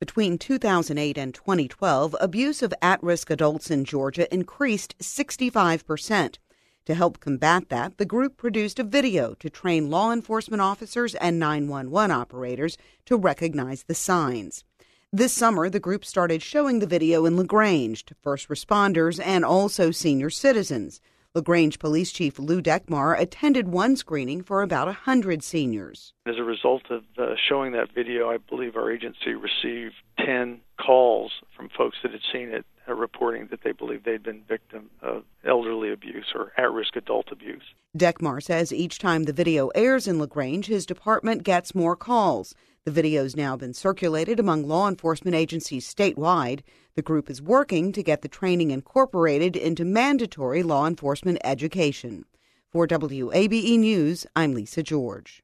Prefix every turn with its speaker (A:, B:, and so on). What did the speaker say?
A: Between 2008 and 2012, abuse of at-risk adults in Georgia increased 65%. To help combat that, the group produced a video to train law enforcement officers and 911 operators to recognize the signs. This summer, the group started showing the video in LaGrange to first responders and also senior citizens. LaGrange Police Chief Lou Dekmar attended one screening for about 100 seniors.
B: As a result of showing that video, I believe our agency received 10 calls from folks that had seen it reporting that they believed they'd been victim of elderly abuse or at-risk adult abuse.
A: Dekmar says each time the video airs in LaGrange, his department gets more calls. The video's now been circulated among law enforcement agencies statewide. The group is working to get the training incorporated into mandatory law enforcement education. For WABE News, I'm Lisa George.